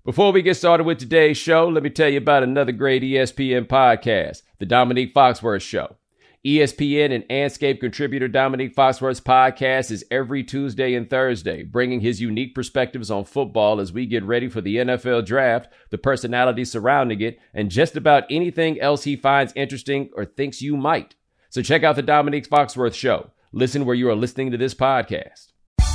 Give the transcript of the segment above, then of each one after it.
Before we get started with today's show, let me tell you about another great ESPN podcast, The Dominique Foxworth Show. ESPN and Anscape contributor Dominique Foxworth's podcast is every Tuesday and Thursday, bringing his unique perspectives on football as we get ready for the NFL draft, the personalities surrounding it, and just about anything else he finds interesting or thinks you might. So check out The Dominique Foxworth Show. Listen where you are listening to this podcast.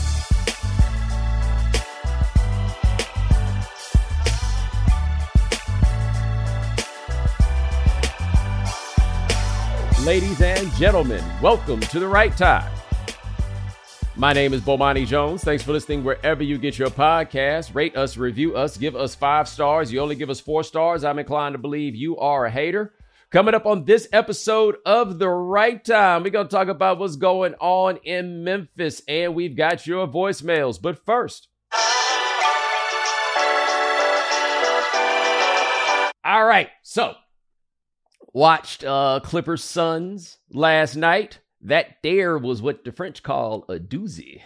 Ladies and gentlemen, welcome to The Right Time. My name is Bomani Jones. Thanks for listening wherever you get your podcast. Rate us, review us, give us 5 stars. You only give us 4 stars. I'm inclined to believe you are a hater. Coming up on this episode of The Right Time, we're going to talk about what's going on in Memphis, and we've got your voicemails. But first, all right, so watched Clippers Suns last night. That there was what the French call a doozy.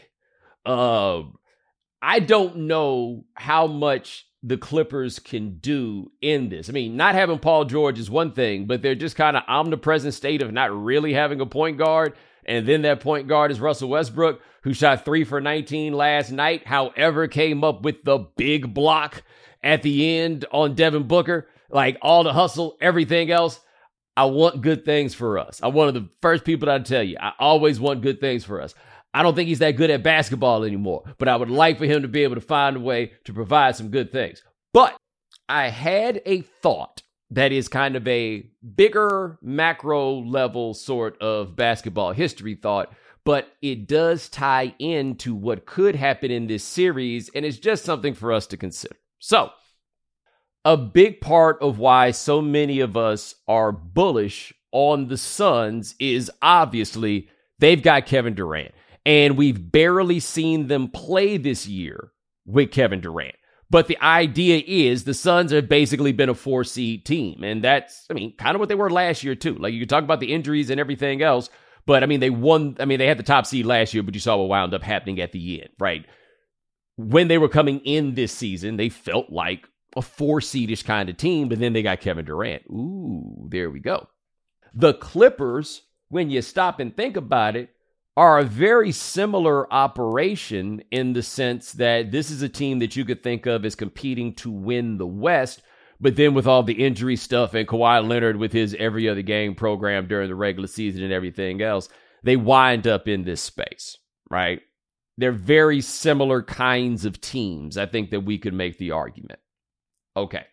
I don't know how much the Clippers can do in this. I mean, not having Paul George is one thing, but they're just kind of omnipresent state of not really having a point guard. And then that point guard is Russell Westbrook, who shot 3 for 19 last night, however, came up with the big block at the end on Devin Booker. Like all the hustle, everything else. I want good things for us. I'm one of the first people to tell you, I always want good things for us. I don't think he's that good at basketball anymore, but I would like for him to be able to find a way to provide some good things. But I had a thought that is kind of a bigger macro level sort of basketball history thought, but it does tie into what could happen in this series, and it's just something for us to consider. So, a big part of why so many of us are bullish on the Suns is obviously they've got Kevin Durant. And we've barely seen them play this year with Kevin Durant. But the idea is the Suns have basically been a 4-seed team. And that's, kind of what they were last year too. Like you could talk about the injuries and everything else. But they had the top seed last year, but you saw what wound up happening at the end, right? When they were coming in this season, they felt like a 4-seedish kind of team, but then they got Kevin Durant. Ooh, there we go. The Clippers, when you stop and think about it, are a very similar operation in the sense that this is a team that you could think of as competing to win the West, but then with all the injury stuff and Kawhi Leonard with his every other game program during the regular season and everything else, they wind up in this space, right? They're very similar kinds of teams. I think that we could make the argument. Okay.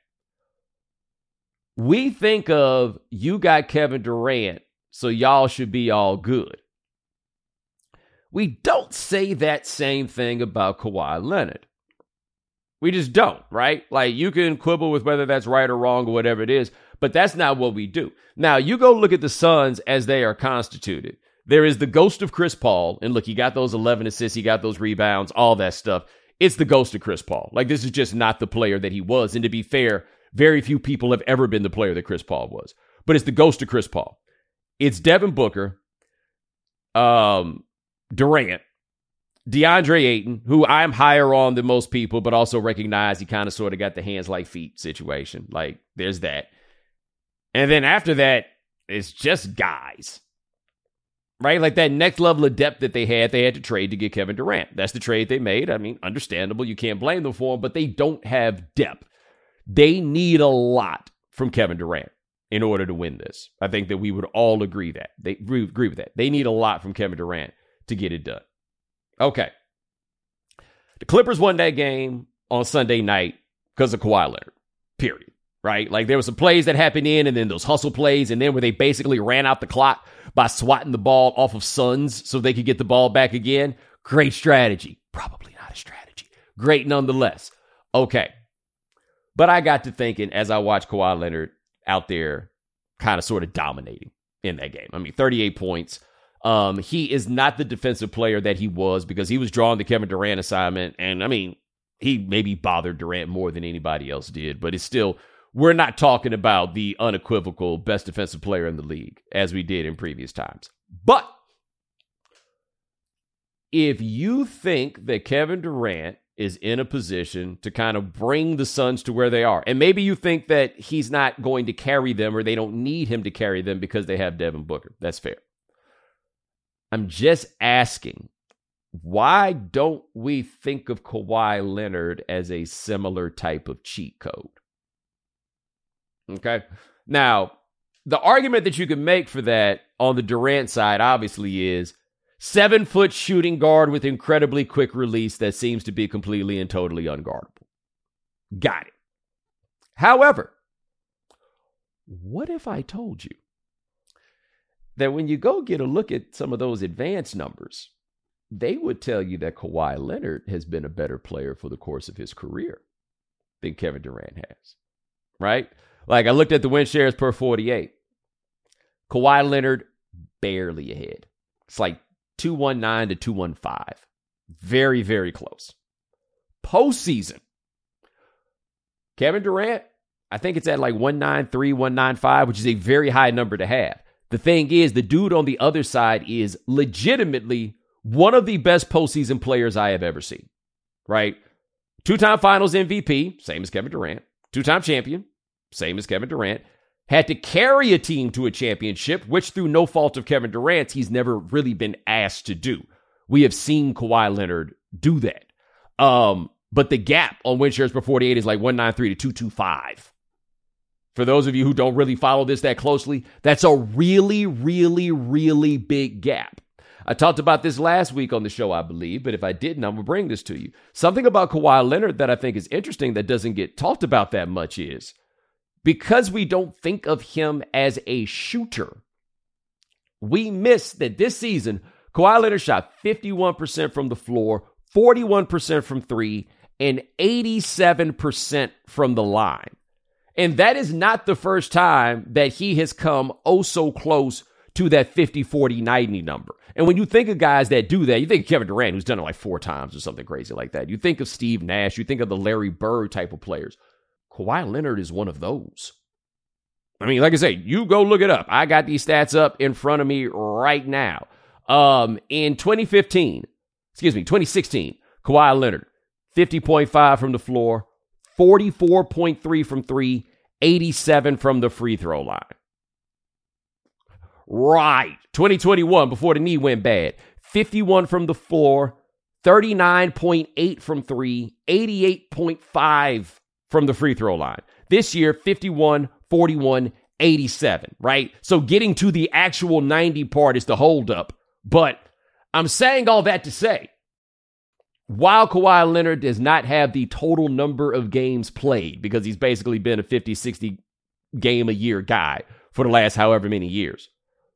We think of, you got Kevin Durant, so y'all should be all good. We don't say that same thing about Kawhi Leonard. We just don't, right? Like, you can quibble with whether that's right or wrong or whatever it is, but that's not what we do. Now, you go look at the Suns as they are constituted. There is the ghost of Chris Paul, and look, he got those 11 assists, he got those rebounds, all that stuff. It's the ghost of Chris Paul. Like, this is just not the player that he was. And to be fair, very few people have ever been the player that Chris Paul was. But it's the ghost of Chris Paul. It's Devin Booker, Durant, DeAndre Ayton, who I'm higher on than most people, but also recognize he kind of sort of got the hands like feet situation. Like, there's that. And then after that, it's just guys. Right? Like that next level of depth that they had to trade to get Kevin Durant. That's the trade they made. Understandable. You can't blame them for it, but they don't have depth. They need a lot from Kevin Durant in order to win this. I think that we would all agree with that. They need a lot from Kevin Durant to get it done. Okay. The Clippers won that game on Sunday night because of Kawhi Leonard. Period. Right? Like, there were some plays that happened and then those hustle plays, and then where they basically ran out the clock by swatting the ball off of Suns so they could get the ball back again. Great strategy. Probably not a strategy. Great nonetheless. Okay. But I got to thinking as I watched Kawhi Leonard out there kind of sort of dominating in that game. 38 points. He is not the defensive player that he was because he was drawing the Kevin Durant assignment. And he maybe bothered Durant more than anybody else did, but it's still, we're not talking about the unequivocal best defensive player in the league as we did in previous times. But if you think that Kevin Durant is in a position to kind of bring the Suns to where they are. And maybe you think that he's not going to carry them or they don't need him to carry them because they have Devin Booker. That's fair. I'm just asking, why don't we think of Kawhi Leonard as a similar type of cheat code? Okay. Now, the argument that you can make for that on the Durant side, obviously, is 7-foot shooting guard with incredibly quick release that seems to be completely and totally unguardable. Got it. However, what if I told you that when you go get a look at some of those advanced numbers, they would tell you that Kawhi Leonard has been a better player for the course of his career than Kevin Durant has, right? Like I looked at the win shares per 48. Kawhi Leonard barely ahead. It's like 219 to 215. Very, very close. Postseason. Kevin Durant, I think it's at like 193, 195, which is a very high number to have. The thing is, the dude on the other side is legitimately one of the best postseason players I have ever seen, right? 2-time finals MVP, same as Kevin Durant. 2-time champion, same as Kevin Durant. Had to carry a team to a championship, which through no fault of Kevin Durant's, he's never really been asked to do. We have seen Kawhi Leonard do that. But the gap on win shares per 48 is like 193 to 225. For those of you who don't really follow this that closely, that's a really, really, really big gap. I talked about this last week on the show, I believe, but if I didn't, I'm going to bring this to you. Something about Kawhi Leonard that I think is interesting that doesn't get talked about that much is, because we don't think of him as a shooter, we miss that this season, Kawhi Leonard shot 51% from the floor, 41% from three, and 87% from the line. And that is not the first time that he has come oh so close to that 50, 40, 90 number. And when you think of guys that do that, you think of Kevin Durant, who's done it like 4 times or something crazy like that. You think of Steve Nash, you think of the Larry Bird type of players. Kawhi Leonard is one of those. I mean, like I say, you go look it up. I got these stats up in front of me right now. In 2016, Kawhi Leonard, 50.5 from the floor, 44.3 from three, 87 from the free throw line. Right. 2021, before the knee went bad, 51 from the floor, 39.8 from three, 88.5 from the free throw line. This year, 51, 41, 87, right? So getting to the actual 90 part is the holdup. But I'm saying all that to say, while Kawhi Leonard does not have the total number of games played, because he's basically been a 50, 60 game a year guy for the last however many years,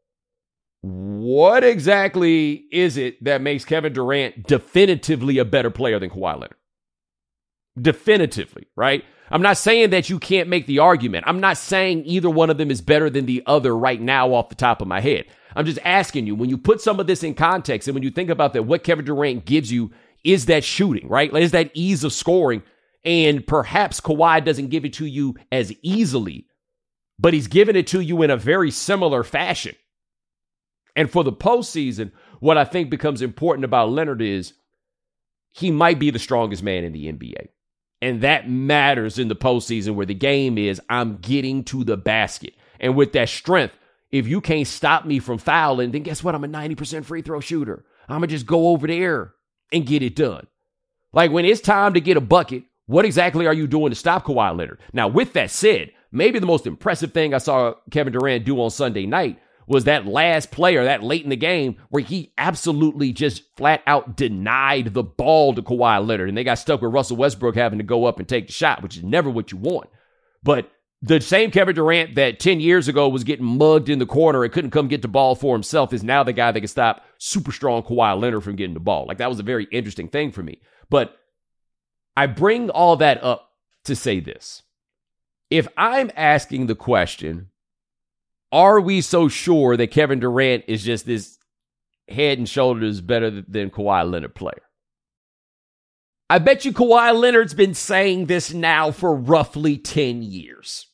what exactly is it that makes Kevin Durant definitively a better player than Kawhi Leonard? Definitively, right? I'm not saying that you can't make the argument. I'm not saying either one of them is better than the other right now off the top of my head. I'm just asking you, when you put some of this in context and when you think about that, what Kevin Durant gives you is that shooting, right? Is that ease of scoring. And perhaps Kawhi doesn't give it to you as easily, but he's giving it to you in a very similar fashion. And for the postseason, what I think becomes important about Leonard is he might be the strongest man in the NBA. And that matters in the postseason where the game is, I'm getting to the basket. And with that strength, if you can't stop me from fouling, then guess what? I'm a 90% free throw shooter. I'm going to just go over there and get it done. Like when it's time to get a bucket, what exactly are you doing to stop Kawhi Leonard? Now, with that said, maybe the most impressive thing I saw Kevin Durant do on Sunday night was that last player, that late in the game, where he absolutely just flat out denied the ball to Kawhi Leonard. And they got stuck with Russell Westbrook having to go up and take the shot, which is never what you want. But the same Kevin Durant that 10 years ago was getting mugged in the corner and couldn't come get the ball for himself is now the guy that can stop super strong Kawhi Leonard from getting the ball. Like, that was a very interesting thing for me. But I bring all that up to say this. If I'm asking the question, are we so sure that Kevin Durant is just this head and shoulders better than Kawhi Leonard player? I bet you Kawhi Leonard's been saying this now for roughly 10 years.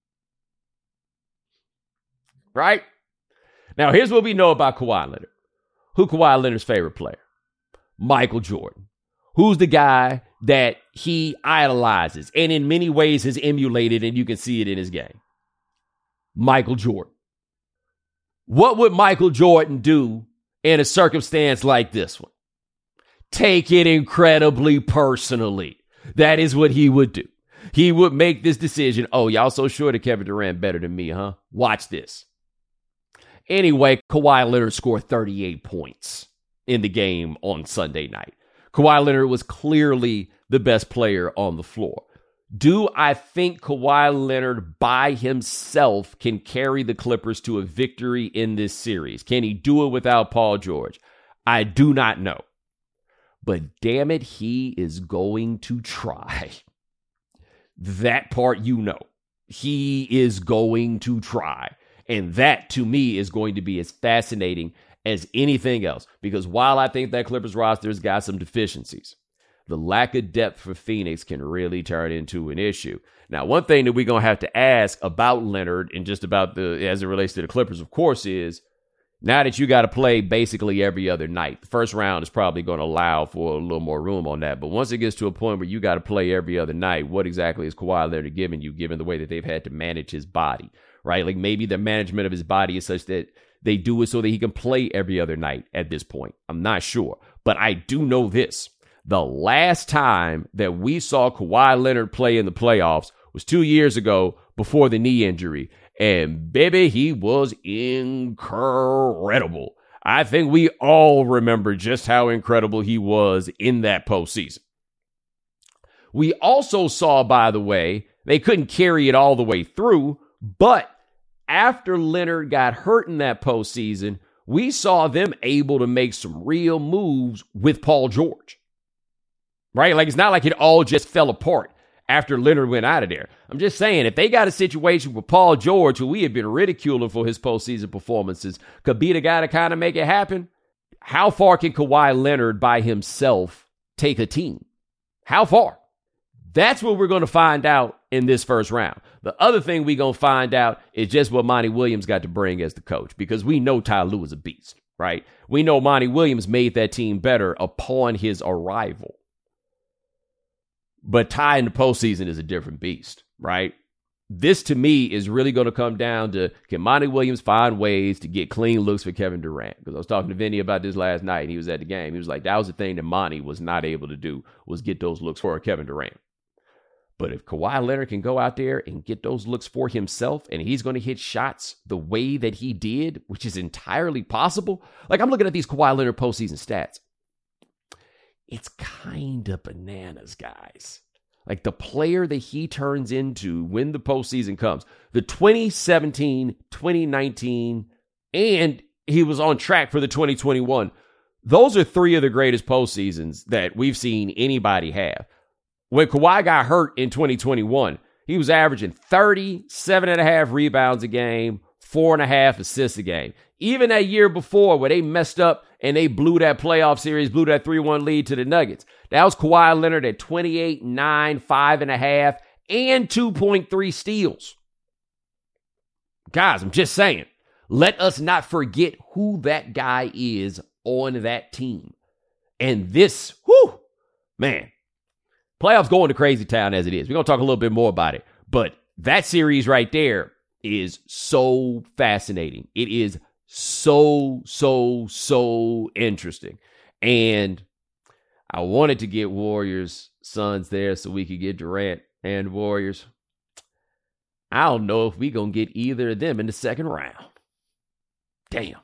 Right? Now, here's what we know about Kawhi Leonard. Who Kawhi Leonard's favorite player? Michael Jordan. Who's the guy that he idolizes and in many ways has emulated, and you can see it in his game. Michael Jordan. What would Michael Jordan do in a circumstance like this one? Take it incredibly personally. That is what he would do. He would make this decision. Oh, y'all so sure that Kevin Durant better than me, huh? Watch this. Anyway, Kawhi Leonard scored 38 points in the game on Sunday night. Kawhi Leonard was clearly the best player on the floor. Do I think Kawhi Leonard by himself can carry the Clippers to a victory in this series? Can he do it without Paul George? I do not know. But damn it, he is going to try. That part you know. He is going to try. And that, to me, is going to be as fascinating as anything else. Because while I think that Clippers roster has got some deficiencies, the lack of depth for Phoenix can really turn into an issue. Now, one thing that we're going to have to ask about Leonard and just about as it relates to the Clippers, of course, is now that you got to play basically every other night, the first round is probably going to allow for a little more room on that. But once it gets to a point where you got to play every other night, what exactly is Kawhi Leonard giving you, given the way that they've had to manage his body, right? Like maybe the management of his body is such that they do it so that he can play every other night at this point. I'm not sure. But I do know this. The last time that we saw Kawhi Leonard play in the playoffs was 2 years ago before the knee injury. And baby, he was incredible. I think we all remember just how incredible he was in that postseason. We also saw, by the way, they couldn't carry it all the way through, but after Leonard got hurt in that postseason, we saw them able to make some real moves with Paul George. Right? Like, it's not like it all just fell apart after Leonard went out of there. I'm just saying, if they got a situation with Paul George, who we have been ridiculing for his postseason performances, could be the guy to kind of make it happen, how far can Kawhi Leonard by himself take a team? How far? That's what we're going to find out in this first round. The other thing we're going to find out is just what Monty Williams got to bring as the coach, because we know Ty Lue is a beast, right? We know Monty Williams made that team better upon his arrival. But Ty in the postseason is a different beast, right? This, to me, is really going to come down to, can Monty Williams find ways to get clean looks for Kevin Durant? Because I was talking to Vinny about this last night, and he was at the game. He was like, that was the thing that Monty was not able to do, was get those looks for Kevin Durant. But if Kawhi Leonard can go out there and get those looks for himself, and he's going to hit shots the way that he did, which is entirely possible. Like, I'm looking at these Kawhi Leonard postseason stats. It's kind of bananas, guys. Like, the player that he turns into when the postseason comes, the 2017, 2019, and he was on track for the 2021. Those are three of the greatest postseasons that we've seen anybody have. When Kawhi got hurt in 2021, he was averaging 37.5 rebounds a game, 4.5 assists a game. Even that year before where they messed up and they blew that playoff series, blew that 3-1 lead to the Nuggets. That was Kawhi Leonard at 28, 9, 5.5, and 2.3 steals. Guys, I'm just saying, let us not forget who that guy is on that team. And this, man, playoffs going to crazy town as it is. We're going to talk a little bit more about it. But that series right there is so fascinating. It is so interesting. And I wanted to get Warriors, Suns there so we could get Durant and Warriors. I don't know if we're going to get either of them in the second round. Damn.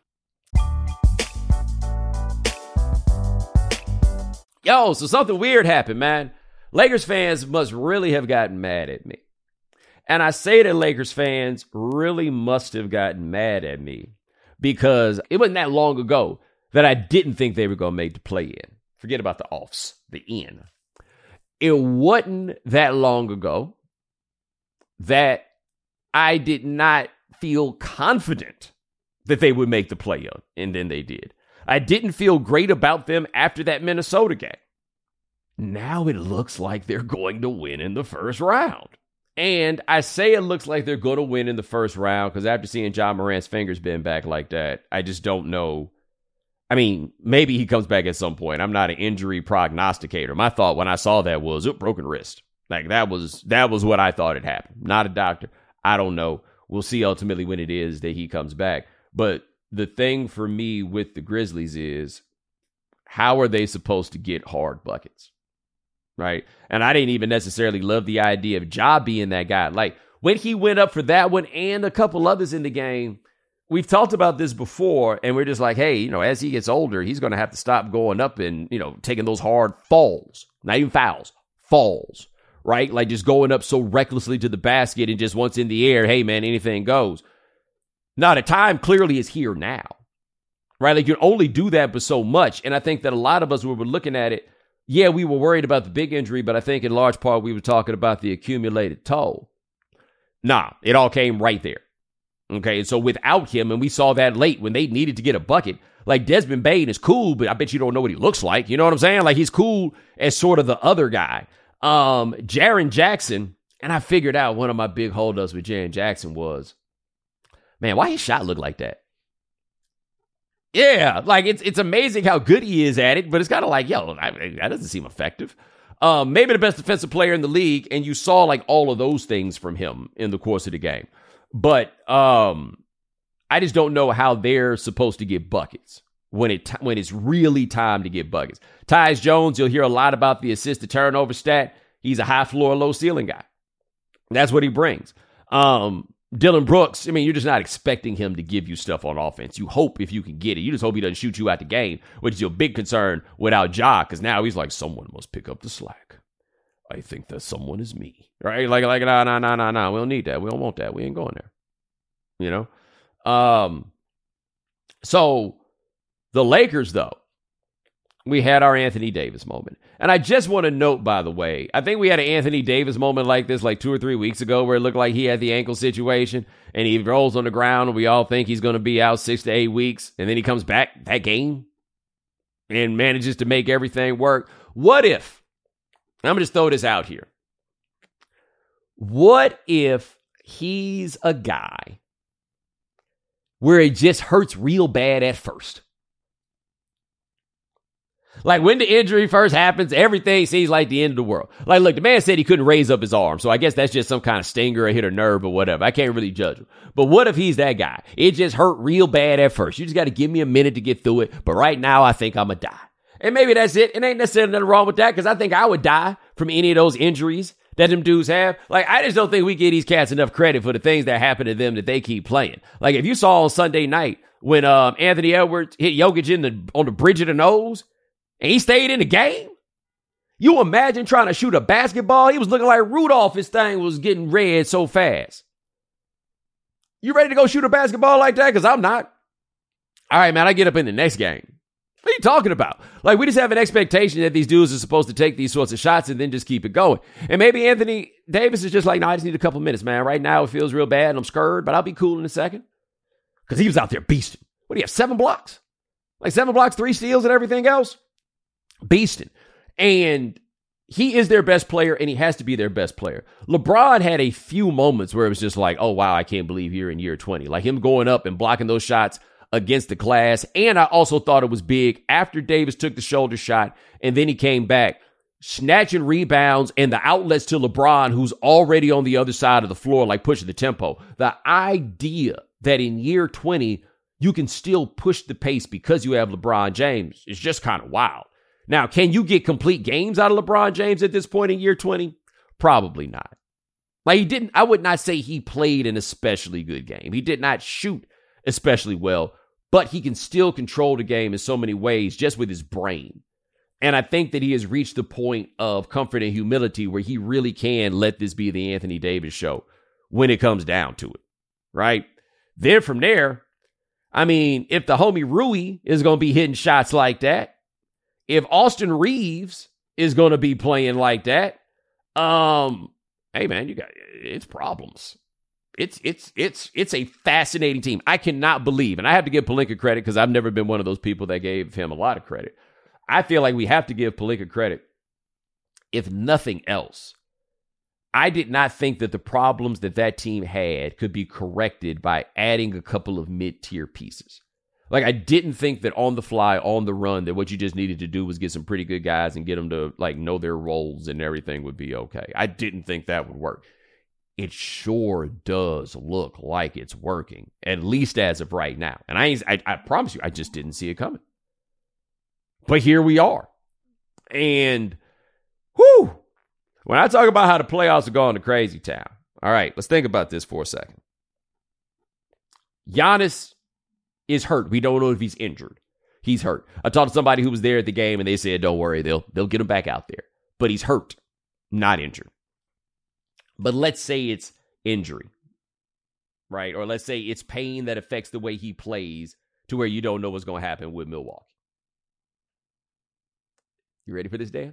Yo, so something weird happened, man. Lakers fans must really have gotten mad at me. And I say that Lakers fans really must have gotten mad at me because it wasn't that long ago that I didn't think they were going to make the play-in. Forget about the offs, the in. It wasn't that long ago that I did not feel confident that they would make the play-in, and then they did. I didn't feel great about them after that Minnesota game. Now it looks like they're going to win in the first round. And I say it looks like they're going to win in the first round because after seeing Ja Morant's fingers bend back like that, I just don't know I mean, maybe he comes back at some point. I'm not an injury prognosticator. My thought when I saw that was a broken wrist. Like that was what I thought had happened. Not a doctor. I don't know. We'll see ultimately when it is that he comes back. But the thing for me with the Grizzlies is, how are they supposed to get hard buckets? Right? And I didn't even necessarily love the idea of Ja being that guy. Like when he went up for that one and a couple others in the game, we've talked about this before, and we're just like, hey, as he gets older, he's going to have to stop going up and, taking those hard falls, not even fouls, falls, right? Like just going up so recklessly to the basket and just once in the air, hey, man, anything goes. Now, the time clearly is here now, right? Like you can only do that but so much. And I think that a lot of us, when we're looking at it, yeah, we were worried about the big injury, but I think in large part we were talking about the accumulated toll. Nah, it all came right there. Okay, and so without him, and we saw that late when they needed to get a bucket, like Desmond Bane is cool, but I bet you don't know what he looks like. You know what I'm saying? Like he's cool as sort of the other guy. Jaren Jackson, and I figured out one of my big holdups with Jaren Jackson was, man, why his shot look like that? Yeah, like it's amazing how good he is at it, but it's kind of like, that doesn't seem effective. Maybe the best defensive player in the league, and you saw like all of those things from him in the course of the game. But I just don't know how they're supposed to get buckets when it's really time to get buckets. Tyus Jones, you'll hear a lot about the assist to turnover stat. He's a high floor, low ceiling guy. That's what he brings. Dylan Brooks, I mean, you're just not expecting him to give you stuff on offense. You hope if you can get it. You just hope he doesn't shoot you out the game, which is your big concern without Ja, because now he's like, someone must pick up the slack. I think that someone is me. Right? Like, no. We don't need that. We don't want that. We ain't going there. So the Lakers, though, we had our Anthony Davis moment. And I just want to note, by the way, I think we had an Anthony Davis moment like this like 2 or 3 weeks ago where it looked like he had the ankle situation and he rolls on the ground and we all think he's going to be out 6 to 8 weeks. And then he comes back that game and manages to make everything work. What if, I'm going to just throw this out here. What if he's a guy where it just hurts real bad at first? Like when the injury first happens, everything seems like the end of the world. Like, look, the man said he couldn't raise up his arm. So I guess that's just some kind of stinger or hit a nerve or whatever. I can't really judge him. But what if he's that guy? It just hurt real bad at first. You just got to give me a minute to get through it. But right now, I think I'm going to die. And maybe that's it. It ain't necessarily nothing wrong with that because I think I would die from any of those injuries that them dudes have. Like, I just don't think we give these cats enough credit for the things that happen to them that they keep playing. Like, if you saw on Sunday night when Anthony Edwards hit Jokic on the bridge of the nose, and he stayed in the game? You imagine trying to shoot a basketball? He was looking like Rudolph. His thing was getting red so fast. You ready to go shoot a basketball like that? Because I'm not. All right, man, I get up in the next game. What are you talking about? Like, we just have an expectation that these dudes are supposed to take these sorts of shots and then just keep it going. And maybe Anthony Davis is just like, no, I just need a couple minutes, man. Right now it feels real bad and I'm scared, but I'll be cool in a second. Because he was out there beasting. What do you have, 7 blocks? Like 7 blocks, 3 steals and everything else? Beasting. And he is their best player, and he has to be their best player. LeBron had a few moments where it was just like, oh, wow, I can't believe you're in year 20. Like him going up and blocking those shots against the glass. And I also thought it was big after Davis took the shoulder shot, and then he came back, snatching rebounds and the outlets to LeBron, who's already on the other side of the floor, like pushing the tempo. The idea that in year 20, you can still push the pace because you have LeBron James is just kind of wild. Now, can you get complete games out of LeBron James at this point in year 20? Probably not. Like I would not say he played an especially good game. He did not shoot especially well, but he can still control the game in so many ways just with his brain. And I think that he has reached the point of comfort and humility where he really can let this be the Anthony Davis show when it comes down to it, right? Then from there, I mean, if the homie Rui is going to be hitting shots like that, if Austin Reeves is going to be playing like that, hey man, it's problems. It's a fascinating team. I cannot believe, and I have to give Pelinka credit because I've never been one of those people that gave him a lot of credit. I feel like we have to give Pelinka credit. If nothing else, I did not think that the problems that team had could be corrected by adding a couple of mid-tier pieces. Like, I didn't think that on the fly, on the run, that what you just needed to do was get some pretty good guys and get them to, like, know their roles and everything would be okay. I didn't think that would work. It sure does look like it's working, at least as of right now. And I promise you, I just didn't see it coming. But here we are. And, whew, when I talk about how the playoffs are going to crazy town, all right, let's think about this for a second. Giannis is hurt. We don't know if he's injured. He's hurt. I talked to somebody who was there at the game, and they said, don't worry, they'll get him back out there. But he's hurt, not injured. But let's say it's injury, right? Or let's say it's pain that affects the way he plays to where you don't know what's going to happen with Milwaukee. You ready for this, Dan?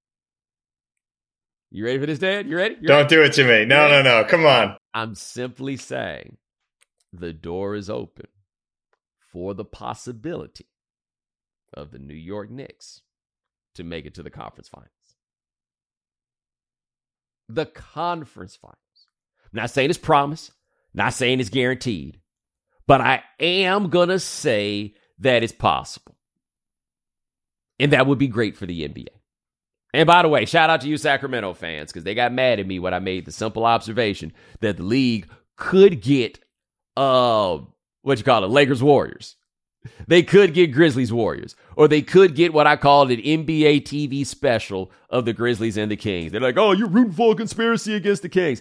You ready for this, Dan? You ready? Don't do it to me. No. Come on. I'm simply saying the door is open for the possibility of the New York Knicks to make it to the conference finals. The conference finals. I'm not saying it's promised, not saying it's guaranteed, but I am going to say that it's possible. And that would be great for the NBA. And by the way, shout out to you Sacramento fans, because they got mad at me when I made the simple observation that the league could get, Lakers Warriors. They could get Grizzlies Warriors. Or they could get what I called an NBA TV special of the Grizzlies and the Kings. They're like, oh, you're rooting for a conspiracy against the Kings.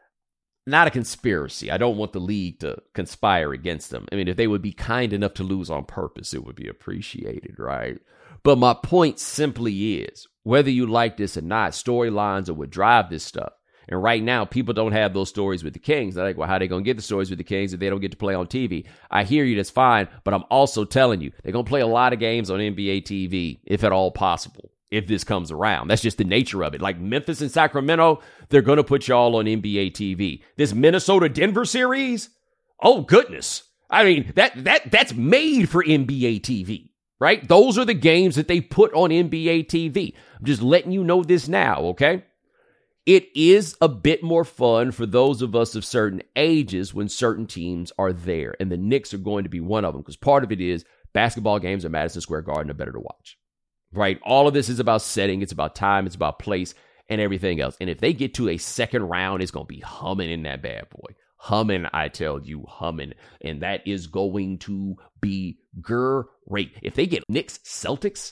Not a conspiracy. I don't want the league to conspire against them. I mean, if they would be kind enough to lose on purpose, it would be appreciated, right? But my point simply is, whether you like this or not, storylines are what drive this stuff. And right now, people don't have those stories with the Kings. They're like, well, how are they going to get the stories with the Kings if they don't get to play on TV? I hear you, that's fine. But I'm also telling you, they're going to play a lot of games on NBA TV, if at all possible, if this comes around. That's just the nature of it. Like Memphis and Sacramento, they're going to put y'all on NBA TV. This Minnesota-Denver series, oh, goodness. I mean, that's made for NBA TV. Right? Those are the games that they put on NBA TV. I'm just letting you know this now, okay? It is a bit more fun for those of us of certain ages when certain teams are there. And the Knicks are going to be one of them, because part of it is basketball games at Madison Square Garden are better to watch. Right? All of this is about setting. It's about time. It's about place and everything else. And if they get to a second round, it's going to be humming in that bad boy. Humming, I tell you, humming. And that is going to be great. If they get Knicks Celtics,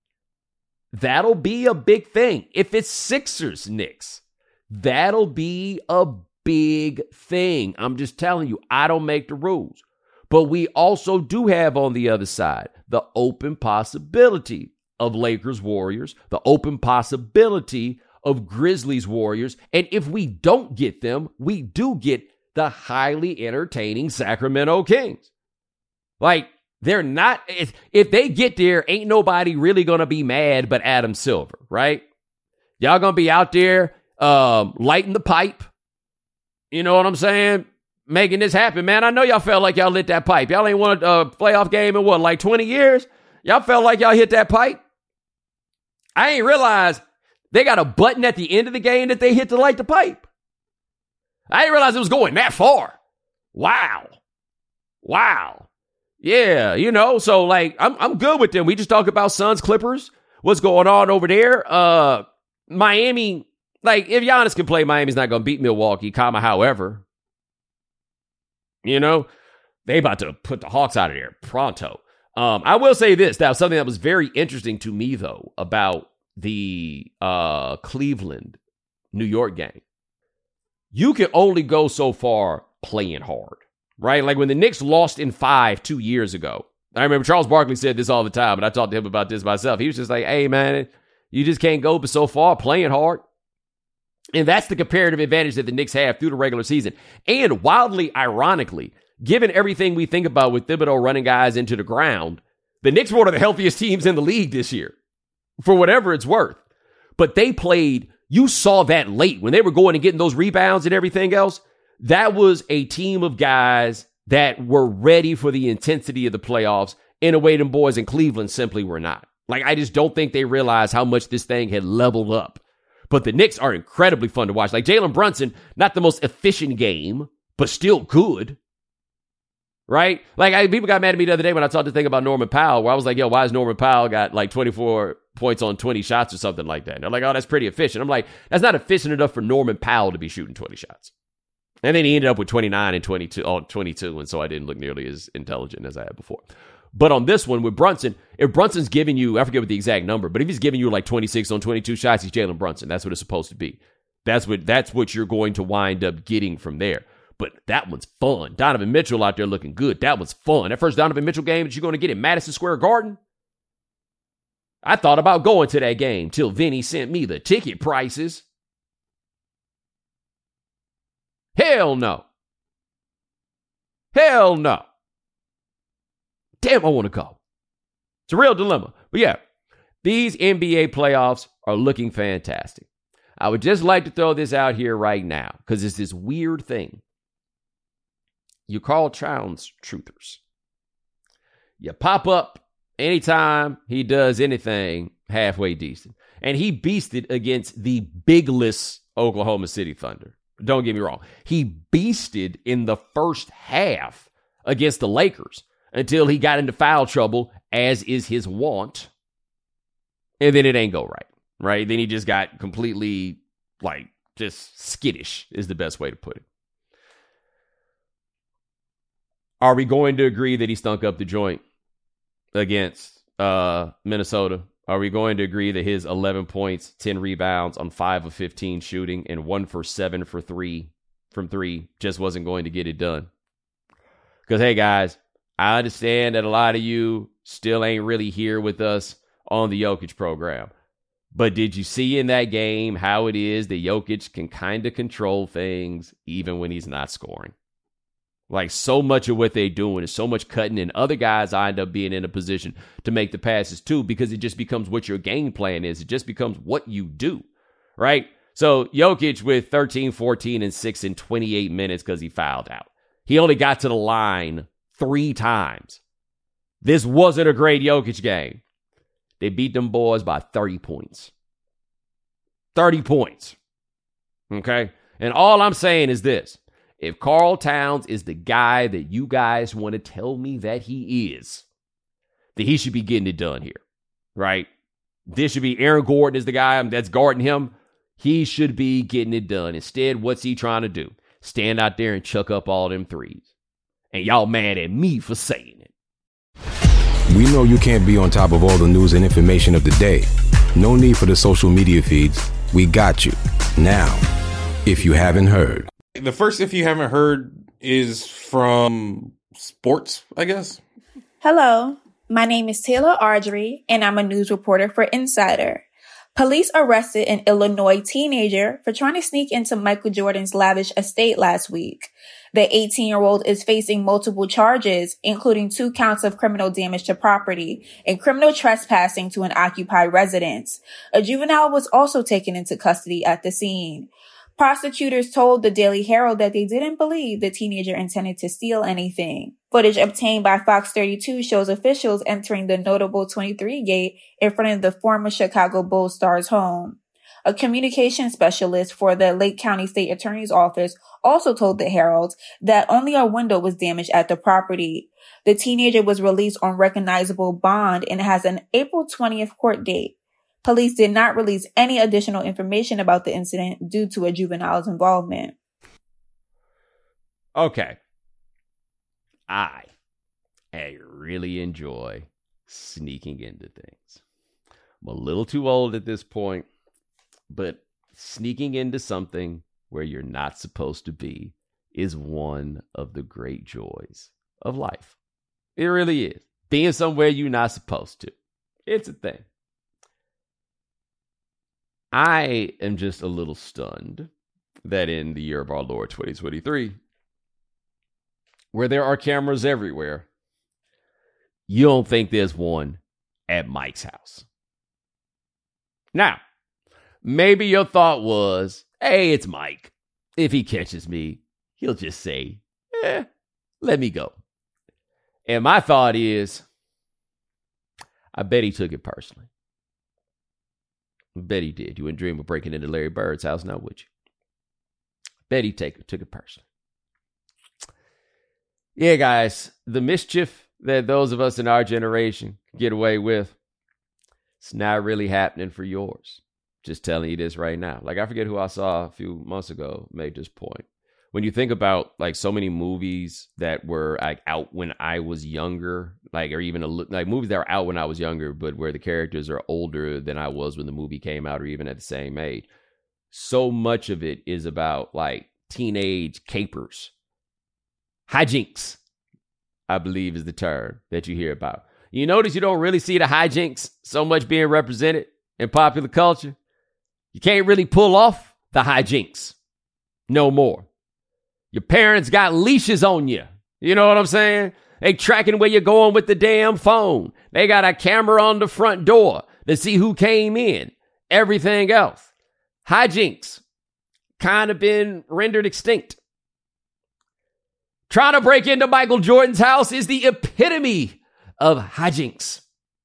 that'll be a big thing. If it's Sixers Knicks, that'll be a big thing. I'm just telling you, I don't make the rules. But we also do have on the other side the open possibility of Lakers Warriors, the open possibility of Grizzlies Warriors. And if we don't get them, we do get the highly entertaining Sacramento Kings. Like, they're not, if they get there, ain't nobody really going to be mad but Adam Silver, right? Y'all going to be out there lighting the pipe. You know what I'm saying? Making this happen, man. I know y'all felt like y'all lit that pipe. Y'all ain't won a playoff game in what, like 20 years? Y'all felt like y'all hit that pipe? I ain't realized they got a button at the end of the game that they hit to light the pipe. I didn't realize it was going that far. Wow. Yeah, you know, so like I'm good with them. We just talk about Suns, Clippers, what's going on over there. Miami, like if Giannis can play, Miami's not going to beat Milwaukee, however. You know, they about to put the Hawks out of there pronto. I will say this, that was something that was very interesting to me though about the Cleveland New York game. You can only go so far playing hard, right? Like when the Knicks lost in 5 2 years ago. I remember Charles Barkley said this all the time, and I talked to him about this myself. He was just like, hey, man, you just can't go but so far playing hard. And that's the comparative advantage that the Knicks have through the regular season. And wildly ironically, given everything we think about with Thibodeau running guys into the ground, the Knicks were one of the healthiest teams in the league this year, for whatever it's worth. But they played, you saw that late when they were going and getting those rebounds and everything else. That was a team of guys that were ready for the intensity of the playoffs in a way them boys in Cleveland simply were not. Like, I just don't think they realized how much this thing had leveled up. But the Knicks are incredibly fun to watch. Like Jalen Brunson, not the most efficient game, but still good. right? Like people got mad at me the other day when I talked to thing about Norman Powell, where I was like, yo, why is Norman Powell got like 24 points on 20 shots or something like that? And they're like, oh, that's pretty efficient. I'm like, that's not efficient enough for Norman Powell to be shooting 20 shots. And then he ended up with 29 and 22, and so I didn't look nearly as intelligent as I had before. But on this one with Brunson, if Brunson's giving you, I forget what the exact number, but if he's giving you like 26 on 22 shots, he's Jalen Brunson. That's what it's supposed to be. That's what you're going to wind up getting from there. But that one's fun. Donovan Mitchell out there looking good. That was fun. That first Donovan Mitchell game that you're going to get in Madison Square Garden. I thought about going to that game till Vinny sent me the ticket prices. Hell no. Hell no. Damn, I want to go. It's a real dilemma. But yeah, these NBA playoffs are looking fantastic. I would just like to throw this out here right now because it's this weird thing. You Carl Towns truthers. You pop up anytime he does anything halfway decent. And he beasted against the bigless Oklahoma City Thunder. Don't get me wrong. He beasted in the first half against the Lakers until he got into foul trouble, as is his wont. And then it ain't go right? Then he just got completely, just skittish is the best way to put it. Are we going to agree that he stunk up the joint against Minnesota? Are we going to agree that his 11 points, 10 rebounds on 5 of 15 shooting and 1 for 7 from three just wasn't going to get it done? Because, hey, guys, I understand that a lot of you still ain't really here with us on the Jokic program. But did you see in that game how it is that Jokic can kind of control things even when he's not scoring? Like, so much of what they're doing is so much cutting, and other guys end up being in a position to make the passes too, because it just becomes what your game plan is. It just becomes what you do, right? So Jokic with 13, 14, and 6 in 28 minutes because he fouled out. He only got to the line 3 times. This wasn't a great Jokic game. They beat them boys by 30 points. 30 points. Okay? And all I'm saying is this. If Karl Towns is the guy that you guys want to tell me that he is, that he should be getting it done here, right? This should be Aaron Gordon is the guy that's guarding him. He should be getting it done. Instead, what's he trying to do? Stand out there and chuck up all them threes. And y'all mad at me for saying it. We know you can't be on top of all the news and information of the day. No need for the social media feeds. We got you. Now, if you haven't heard. The first, if you haven't heard, is from sports, I guess. Hello, my name is Taylor Ardrey, and I'm a news reporter for Insider. Police arrested an Illinois teenager for trying to sneak into Michael Jordan's lavish estate last week. The 18-year-old is facing multiple charges, including 2 counts of criminal damage to property and criminal trespassing to an occupied residence. A juvenile was also taken into custody at the scene. Prosecutors told the Daily Herald that they didn't believe the teenager intended to steal anything. Footage obtained by Fox 32 shows officials entering the notable 23 gate in front of the former Chicago Bulls star's home. A communication specialist for the Lake County State Attorney's Office also told the Herald that only a window was damaged at the property. The teenager was released on recognizable bond and has an April 20th court date. Police did not release any additional information about the incident due to a juvenile's involvement. Okay. I really enjoy sneaking into things. I'm a little too old at this point, but sneaking into something where you're not supposed to be is one of the great joys of life. It really is. Being somewhere you're not supposed to. It's a thing. I am just a little stunned that in the year of our Lord 2023, where there are cameras everywhere, you don't think there's one at Mike's house. Now, maybe your thought was, hey, it's Mike. If he catches me, he'll just say, let me go. And my thought is, I bet he took it personally. I bet he did. You wouldn't dream of breaking into Larry Bird's house now, would you? I bet he took it personally. Yeah, guys, the mischief that those of us in our generation get away with, it's not really happening for yours. Just telling you this right now. Like, I forget who I saw a few months ago made this point. When you think about like so many movies that were like out when I was younger, like, or even like movies that were out when I was younger, but where the characters are older than I was when the movie came out, or even at the same age. So much of it is about like teenage capers. Hijinks, I believe, is the term that you hear about. You notice you don't really see the hijinks so much being represented in popular culture. You can't really pull off the hijinks no more. Your parents got leashes on you. You know what I'm saying? They tracking where you're going with the damn phone. They got a camera on the front door to see who came in. Everything else. Hijinks kind of been rendered extinct. Trying to break into Michael Jordan's house is the epitome of hijinks.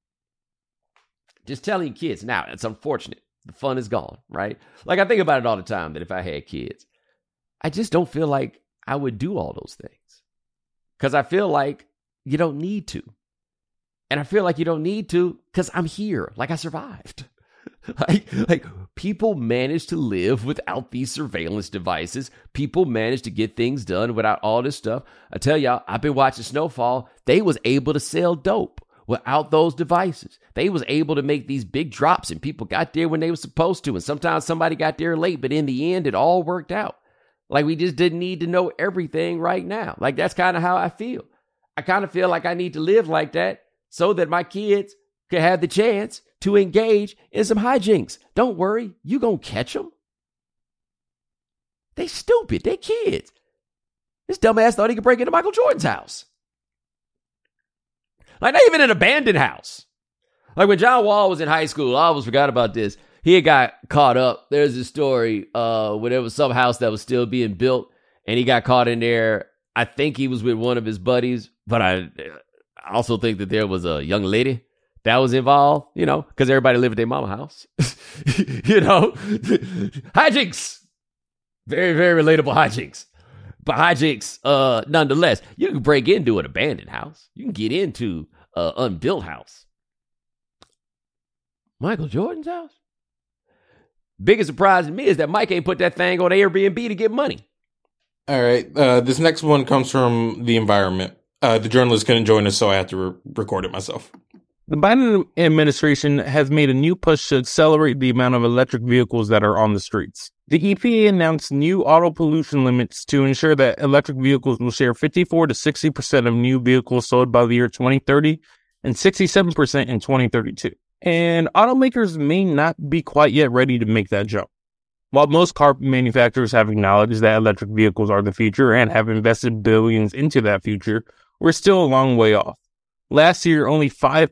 Just telling kids. Now, it's unfortunate. The fun is gone, right? Like, I think about it all the time that if I had kids, I just don't feel like I would do all those things. Because I feel like you don't need to. And I feel like you don't need to because I'm here. Like, I survived. like people manage to live without these surveillance devices. People manage to get things done without all this stuff. I tell y'all, I've been watching Snowfall. They was able to sell dope without those devices. They was able to make these big drops and people got there when they were supposed to. And sometimes somebody got there late, but in the end, it all worked out. Like, we just didn't need to know everything right now. Like, that's kind of how I feel. I kind of feel like I need to live like that so that my kids can have the chance to engage in some hijinks. Don't worry, you gonna catch them. They stupid. They kids. This dumbass thought he could break into Michael Jordan's house. Like, not even an abandoned house. Like, when John Wall was in high school, I almost forgot about this. He had got caught up. There's a story where there was some house that was still being built, and he got caught in there. I think he was with one of his buddies, but I also think that there was a young lady that was involved, you know, because everybody lived at their mama house. You know, hijinks. Very, very relatable hijinks. But hijinks, nonetheless, you can break into an abandoned house. You can get into an unbuilt house. Michael Jordan's house? Biggest surprise to me is that Mike ain't put that thing on Airbnb to get money. All right. This next one comes from The Environment. The journalist couldn't join us, so I had to record it myself. The Biden administration has made a new push to accelerate the amount of electric vehicles that are on the streets. The EPA announced new auto pollution limits to ensure that electric vehicles will share 54 to 60% of new vehicles sold by the year 2030 and 67% in 2032. And automakers may not be quite yet ready to make that jump. While most car manufacturers have acknowledged that electric vehicles are the future and have invested billions into that future, we're still a long way off. Last year, only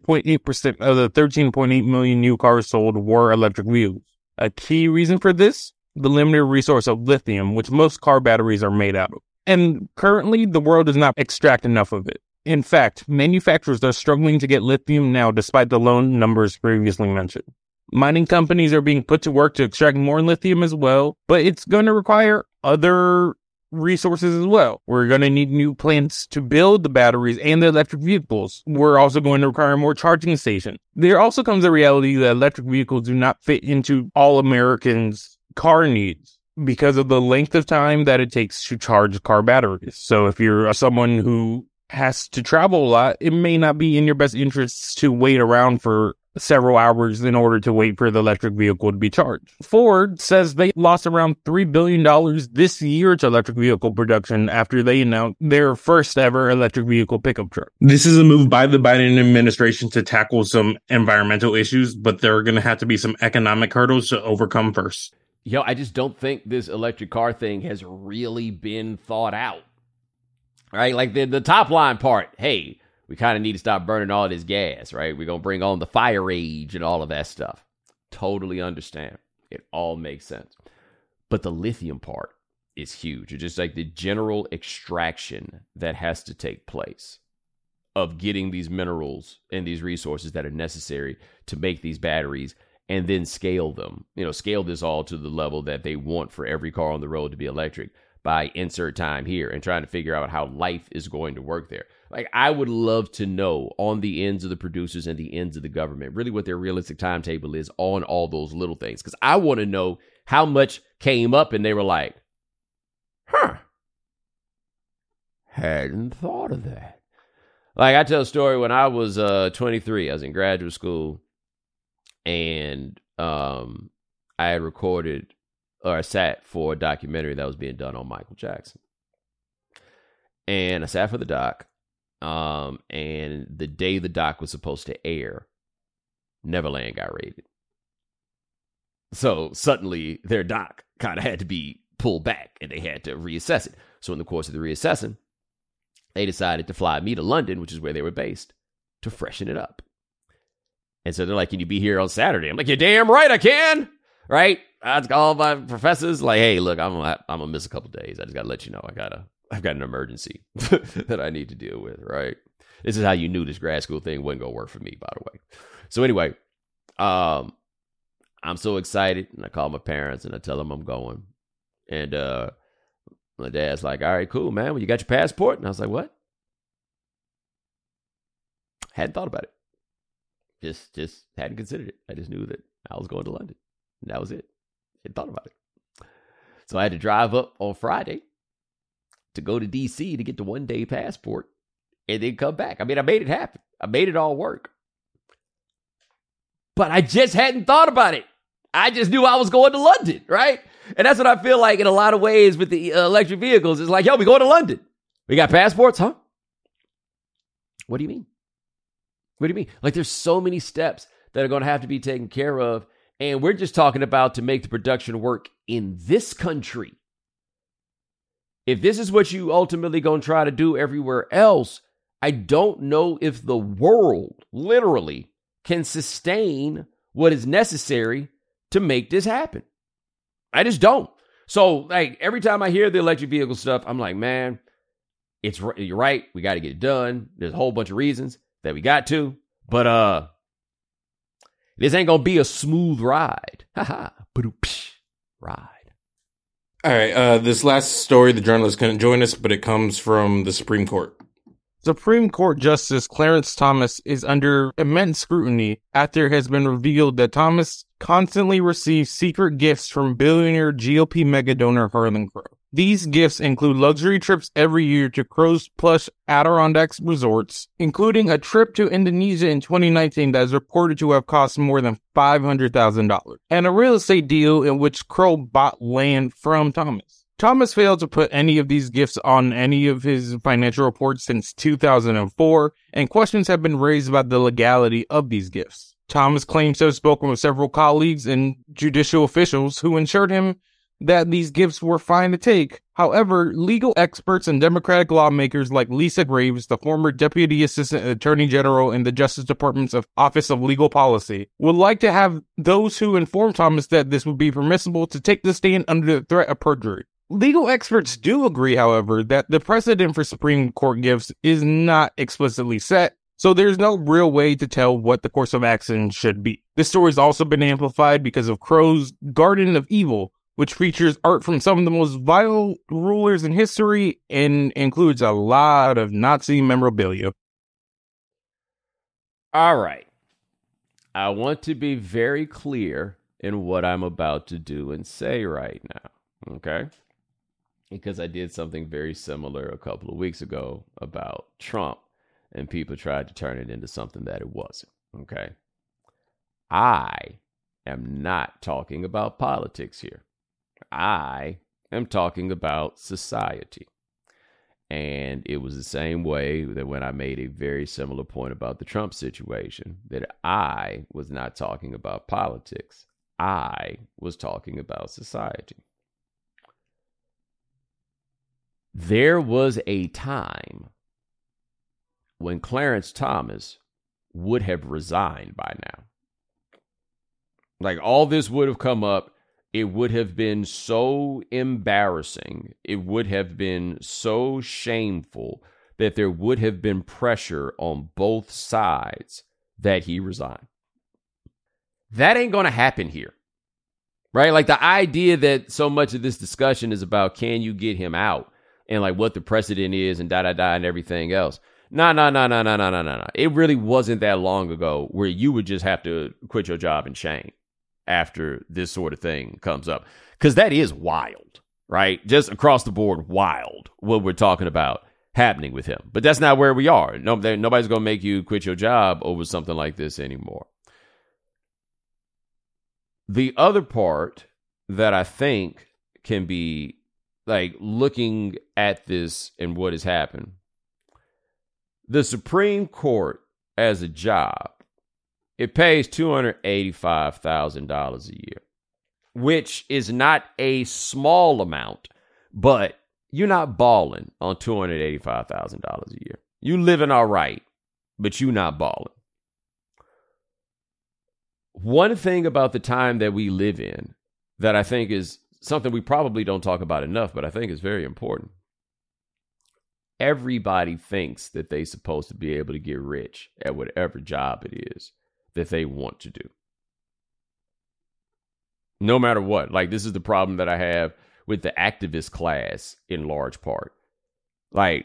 5.8% of the 13.8 million new cars sold were electric vehicles. A key reason for this? The limited resource of lithium, which most car batteries are made out of. And currently, the world does not extract enough of it. In fact, manufacturers are struggling to get lithium now despite the low numbers previously mentioned. Mining companies are being put to work to extract more lithium as well, but it's going to require other resources as well. We're going to need new plants to build the batteries and the electric vehicles. We're also going to require more charging stations. There also comes the reality that electric vehicles do not fit into all Americans' car needs because of the length of time that it takes to charge car batteries. So if you're someone who has to travel a lot, it may not be in your best interests to wait around for several hours in order to wait for the electric vehicle to be charged. Ford says they lost around $3 billion this year to electric vehicle production after they announced their first ever electric vehicle pickup truck. This is a move by the Biden administration to tackle some environmental issues, but there are going to have to be some economic hurdles to overcome first. Yo, I just don't think this electric car thing has really been thought out. Right? Like the top line part, hey, we kind of need to stop burning all this gas, right? We're going to bring on the fire age and all of that stuff. Totally understand. It all makes sense. But the lithium part is huge. It's just like the general extraction that has to take place of getting these minerals and these resources that are necessary to make these batteries and then scale them. You know, scale this all to the level that they want for every car on the road to be electric by insert time here and trying to figure out how life is going to work there. Like, I would love to know on the ends of the producers and the ends of the government, really what their realistic timetable is on all those little things. Because I want to know how much came up and they were like, hadn't thought of that. Like, I tell a story when I was 23, I was in graduate school, and I had recorded, or I sat for a documentary that was being done on Michael Jackson. And I sat for the doc, and the day the doc was supposed to air, Neverland got raided. So suddenly their doc kind of had to be pulled back, and they had to reassess it. So in the course of the reassessing, they decided to fly me to London, which is where they were based, to freshen it up. And so they're like, can you be here on Saturday? I'm like, you're damn right I can. Right? I call my professors like, hey, look, I'm gonna miss a couple days. I just gotta let you know I've got an emergency that I need to deal with, right? This is how you knew this grad school thing wasn't gonna work for me, by the way. So anyway, I'm so excited, and I call my parents and I tell them I'm going. And my dad's like, all right, cool, man. Well, you got your passport? And I was like, what? Hadn't thought about it. Just hadn't considered it. I just knew that I was going to London. And that was it. Hadn't thought about it. So I had to drive up on Friday to go to D.C. to get the one-day passport and then come back. I mean, I made it happen. I made it all work. But I just hadn't thought about it. I just knew I was going to London, right? And that's what I feel like in a lot of ways with the electric vehicles. It's like, yo, we going to London. We got passports, huh? What do you mean? What do you mean? Like, there's so many steps that are going to have to be taken care of. And we're just talking about to make the production work in this country. If this is what you ultimately going to try to do everywhere else, I don't know if the world literally can sustain what is necessary to make this happen. I just don't. So, like, every time I hear the electric vehicle stuff, I'm like, man, you're right. We got to get it done. There's a whole bunch of reasons that we got to, but this ain't gonna be a smooth ride. Ride. All right. This last story, the journalist couldn't join us, but it comes from the Supreme Court. Supreme Court Justice Clarence Thomas is under immense scrutiny after it has been revealed that Thomas constantly receives secret gifts from billionaire GOP mega donor Harlan Crow. These gifts include luxury trips every year to Crow's plush Adirondacks resorts, including a trip to Indonesia in 2019 that is reported to have cost more than $500,000, and a real estate deal in which Crow bought land from Thomas. Thomas failed to put any of these gifts on any of his financial reports since 2004, and questions have been raised about the legality of these gifts. Thomas claims to have spoken with several colleagues and judicial officials who assured him that these gifts were fine to take. However, legal experts and Democratic lawmakers like Lisa Graves, the former Deputy Assistant Attorney General in the Justice Department's Office of Legal Policy, would like to have those who inform Thomas that this would be permissible to take the stand under the threat of perjury. Legal experts do agree, however, that the precedent for Supreme Court gifts is not explicitly set, so there's no real way to tell what the course of action should be. This story has also been amplified because of Crow's Garden of Evil, which features art from some of the most vile rulers in history and includes a lot of Nazi memorabilia. All right. I want to be very clear in what I'm about to do and say right now, okay? Because I did something very similar a couple of weeks ago about Trump, and people tried to turn it into something that it wasn't, okay? I am not talking about politics here. I am talking about society. And it was the same way that when I made a very similar point about the Trump situation, that I was not talking about politics. I was talking about society. There was a time when Clarence Thomas would have resigned by now. Like, all this would have come up. It would have been so embarrassing. It would have been so shameful that there would have been pressure on both sides that he resign. That ain't going to happen here, right? Like the idea that so much of this discussion is about can you get him out and like what the precedent is and and everything else. No. It really wasn't that long ago where you would just have to quit your job in shame after this sort of thing comes up. Because that is wild, right? Just across the board, wild what we're talking about happening with him. But that's not where we are. Nobody's going to make you quit your job over something like this anymore. The other part that I think can be like looking at this and what has happened. The Supreme Court as a job, it pays $285,000 a year, which is not a small amount, but you're not balling on $285,000 a year. You living all right, but you not balling. One thing about the time that we live in that I think is something we probably don't talk about enough, but I think is very important. Everybody thinks that they're supposed to be able to get rich at whatever job it is that they want to do. No matter what. Like, this is the problem that I have with the activist class in large part. Like,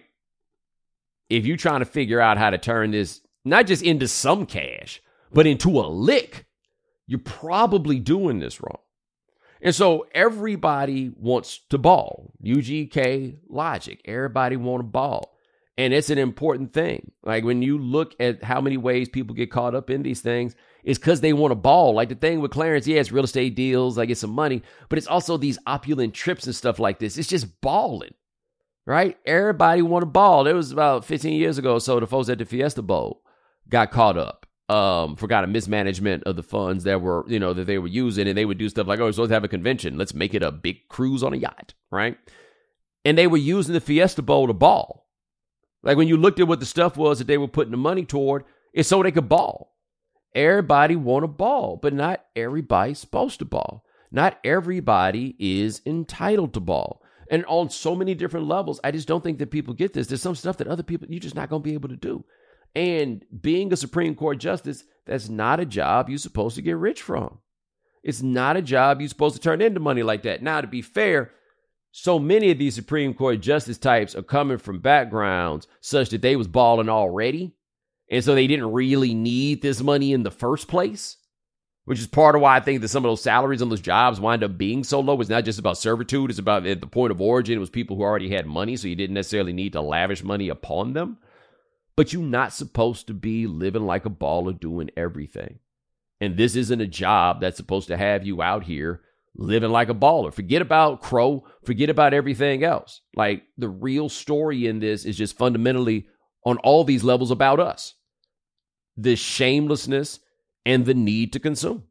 if you're trying to figure out how to turn this not just into some cash, but into a lick, you're probably doing this wrong. And so everybody wants to ball. UGK logic. Everybody want to ball. And it's an important thing. Like when you look at how many ways people get caught up in these things, it's because they want to ball. Like the thing with Clarence, yeah, it's real estate deals, like it's some money, but it's also these opulent trips and stuff like this. It's just balling, right? Everybody want to ball. It was about 15 years ago or so, the folks at the Fiesta Bowl got caught up. Forgot a mismanagement of the funds that were, that they were using, and they would do stuff like, oh, we're supposed to have a convention. Let's make it a big cruise on a yacht, right? And they were using the Fiesta Bowl to ball. Like when you looked at what the stuff was that they were putting the money toward, it's so they could ball. Everybody want to ball, but not everybody's supposed to ball. Not everybody is entitled to ball. And on so many different levels, I just don't think that people get this. There's some stuff that other people, you're just not going to be able to do. And being a Supreme Court justice, that's not a job you're supposed to get rich from. It's not a job you're supposed to turn into money like that. Now, to be fair, so many of these Supreme Court justice types are coming from backgrounds such that they was balling already. And so they didn't really need this money in the first place, which is part of why I think that some of those salaries on those jobs wind up being so low. It's not just about servitude. It's about at the point of origin. It was people who already had money, so you didn't necessarily need to lavish money upon them. But you're not supposed to be living like a baller doing everything. And this isn't a job that's supposed to have you out here living like a baller. Forget about Crow. Forget about everything else. Like the real story in this is just fundamentally on all these levels about us. The shamelessness and the need to consume.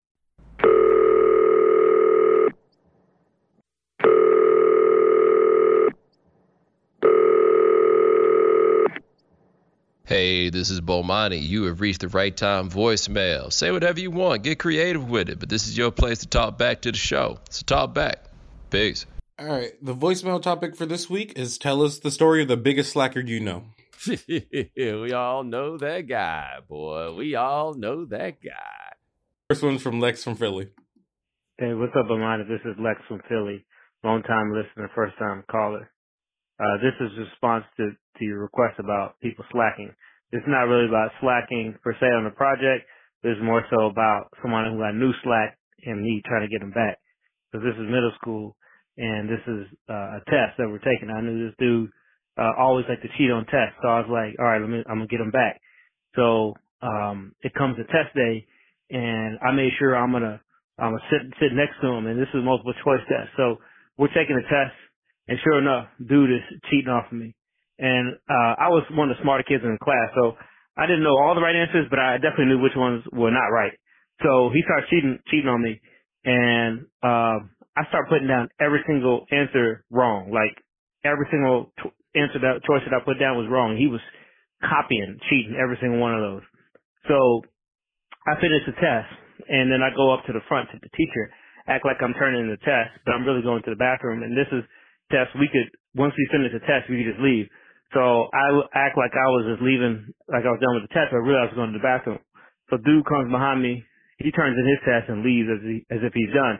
Hey, this is Bomani. You have reached the right time voicemail. Say whatever you want. Get creative with it. But this is your place to talk back to the show. So talk back. Peace. All right. The voicemail topic for this week is tell us the story of the biggest slacker you know. We all know that guy, boy. We all know that guy. First one's from Lex from Philly. Hey, what's up, Amanda? This is Lex from Philly. Long-time listener, first-time caller. This is a response to your request about people slacking. It's not really about slacking per se on the project. It's more so about someone who got new slack and me trying to get them back. Because this is middle school, and this is a test that we're taking. I knew this dude always liked to cheat on tests, so I was like, all right, I'm gonna get him back. So it comes to test day, and I made sure I'm gonna sit next to him, and this is a multiple choice test. So we're taking a test. And sure enough, dude is cheating off of me. And I was one of the smarter kids in the class, so I didn't know all the right answers, but I definitely knew which ones were not right. So he started cheating on me, and I started putting down every single answer wrong. Like every single choice that I put down was wrong. He was copying, cheating every single one of those. So I finished the test, and then I go up to the front to the teacher, act like I'm turning in the test, but I'm really going to the bathroom, and this is test, once we finish the test, we could just leave. So I act like I was just leaving, like I was done with the test, but I realized I was going to the bathroom. So dude comes behind me, he turns in his test and leaves as if he's done.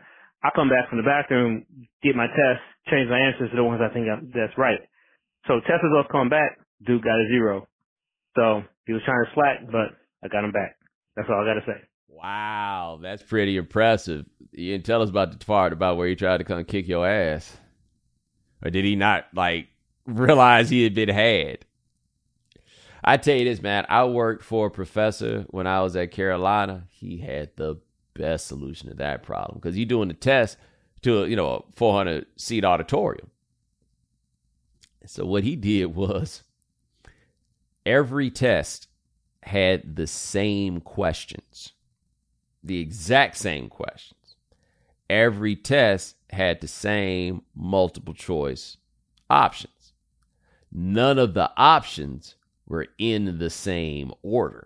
I come back from the bathroom, get my test, change my answers to the ones I think that's right. So test results come back, dude got a 0. So he was trying to slack, but I got him back. That's all I got to say. Wow, that's pretty impressive. You didn't tell us about the part about where he tried to come kick your ass. Or did he not, like, realize he had been had? I tell you this, man, I worked for a professor when I was at Carolina. He had the best solution to that problem because you're doing the test to, you know, a 400-seat auditorium. So what he did was every test had the same questions, the exact same questions. Every test had the same multiple choice options. None of the options were in the same order,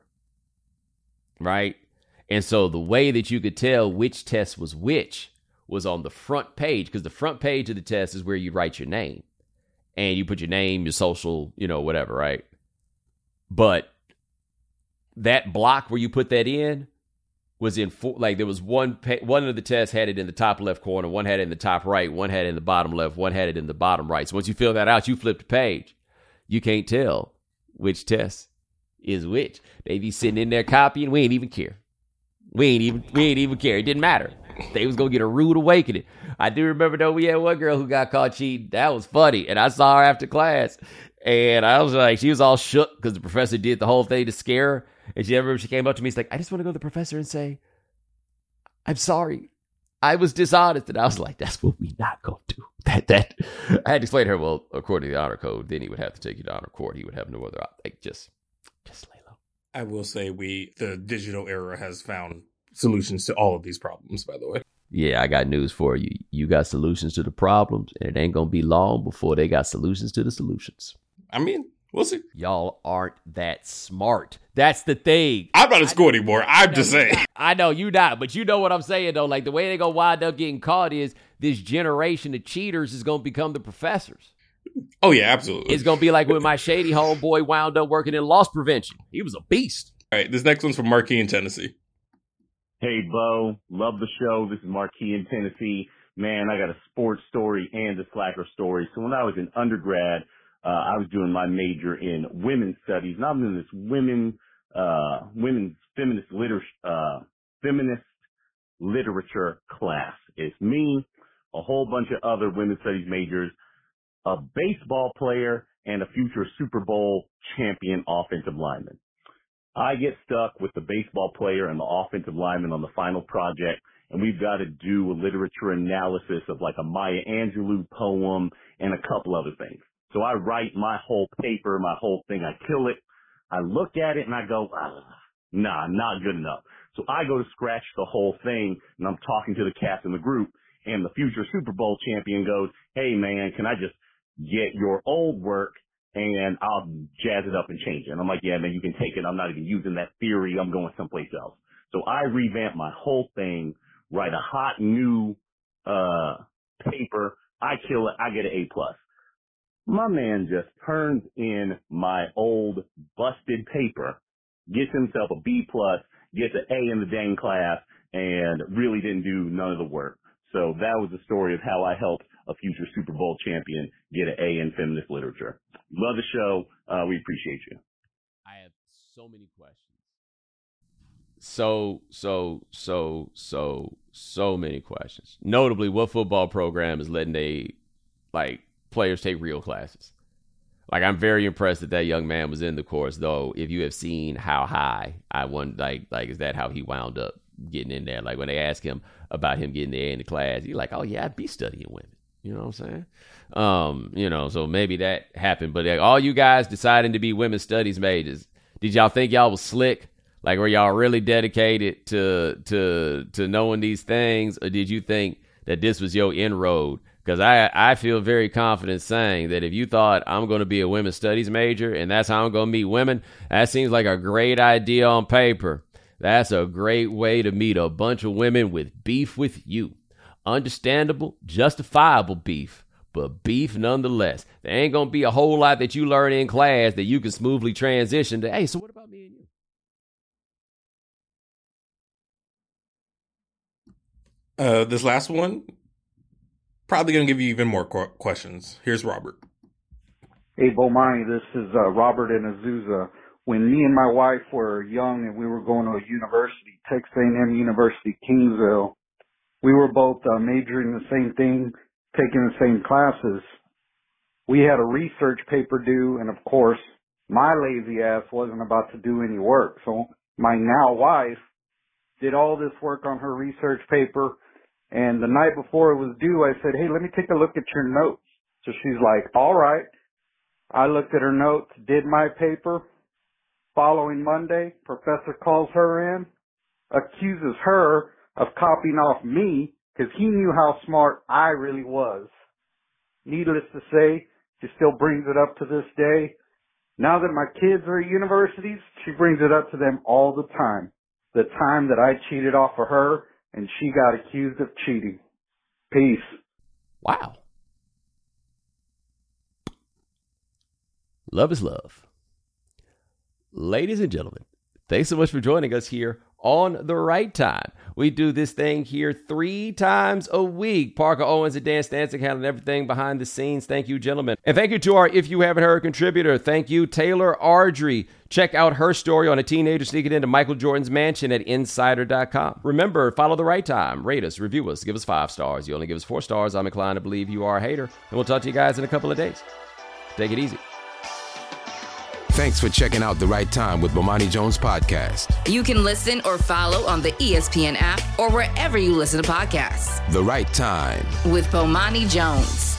right? And so the way that you could tell which test was which was on the front page, because the front page of the test is where you write your name. And you put your name, your social, you know, whatever, right? But that block where you put that in was in, like, there was one of the tests had it in the top left corner, one had it in the top right, one had it in the bottom left, one had it in the bottom right. So once you fill that out, you flip the page. You can't tell which test is which. They be sitting in there copying. We ain't even care. We ain't even care. It didn't matter. They was gonna get a rude awakening. I do remember though, we had one girl who got caught cheating. That was funny. And I saw her after class. And I was like, she was all shook because the professor did the whole thing to scare her. And she came up to me, she's like, I just want to go to the professor and say, I'm sorry. I was dishonest. And I was like, that's what we not gonna do. That I had to explain to her, well, according to the honor code, then he would have to take you to honor court. He would have no other like just lay low. I will say the digital era has found solutions to all of these problems, by the way. Yeah, I got news for you. You got solutions to the problems, and it ain't gonna be long before they got solutions to the solutions. I mean, we'll see. Y'all aren't that smart. That's the thing. I'm not in school anymore. I'm just saying. I know you not, but you know what I'm saying, though. Like, the way they gonna wind up getting caught is this generation of cheaters is gonna become the professors. Oh, yeah, absolutely. It's gonna be like when my shady homeboy wound up working in loss prevention. He was a beast. All right, this next one's from Marquis in Tennessee. Hey, Bo. Love the show. This is Marquis in Tennessee. Man, I got a sports story and a slacker story. So when I was in undergrad, I was doing my major in women's studies, and I'm in this women's feminist literature class. It's me, a whole bunch of other women's studies majors, a baseball player, and a future Super Bowl champion offensive lineman. I get stuck with the baseball player and the offensive lineman on the final project, and we've got to do a literature analysis of like a Maya Angelou poem and a couple other things. So I write my whole paper, my whole thing. I kill it. I look at it and I go, nah, not good enough. So I go to scratch the whole thing, and I'm talking to the cast in the group, and the future Super Bowl champion goes, hey, man, can I just get your old work and I'll jazz it up and change it? And I'm like, yeah, man, you can take it. I'm not even using that theory. I'm going someplace else. So I revamp my whole thing, write a hot new paper. I kill it. I get an A+. My man just turns in my old busted paper, gets himself a B+, gets an A in the dang class, and really didn't do none of the work. So that was the story of how I helped a future Super Bowl champion get an A in feminist literature. Love the show. We appreciate you. I have so many questions. So many questions. Notably, what football program is letting players take real classes? Like, I'm very impressed that young man was in the course, though. If you have seen how high I won, like is that how he wound up getting in there? Like, when they asked him about him getting there in the class, he's like, oh yeah, I'd be studying women. You know what I'm saying? So maybe that happened. But all you guys deciding to be women's studies majors, did y'all think y'all was slick? Like, were y'all really dedicated to knowing these things, or did you think that this was your inroad? Because I feel very confident saying that if you thought I'm going to be a women's studies major and that's how I'm going to meet women, that seems like a great idea on paper. That's a great way to meet a bunch of women with beef with you. Understandable, justifiable beef, but beef nonetheless. There ain't going to be a whole lot that you learn in class that you can smoothly transition to, hey, so what about me and you? This last one, probably going to give you even more questions. Here's Robert. Hey, Bomani, this is Robert in Azusa. When me and my wife were young and we were going to a university, Texas A&M University, Kingsville, we were both majoring the same thing, taking the same classes. We had a research paper due, and of course, my lazy ass wasn't about to do any work. So my now wife did all this work on her research paper, and the night before it was due, I said, hey, let me take a look at your notes. So she's like, all right. I looked at her notes, did my paper. Following Monday, professor calls her in, accuses her of copying off me because he knew how smart I really was. Needless to say, she still brings it up to this day. Now that my kids are at universities, she brings it up to them all the time. The time that I cheated off of her and she got accused of cheating. Peace. Wow. Love is love. Ladies and gentlemen, thanks so much for joining us here on The Right Time. We do this thing here 3 times a week. Parker Owens and Dan Stancic handling everything behind the scenes. Thank you, gentlemen. And thank you to our If You Haven't Heard contributor. Thank you, Taylor Ardrey. Check out her story on a teenager sneaking into Michael Jordan's mansion at insider.com. Remember, follow The Right Time. Rate us, review us, give us 5 stars. You only give us 4 stars, I'm inclined to believe you are a hater. And we'll talk to you guys in a couple of days. Take it easy. Thanks for checking out The Right Time with Bomani Jones podcast. You can listen or follow on the ESPN app or wherever you listen to podcasts. The Right Time with Bomani Jones.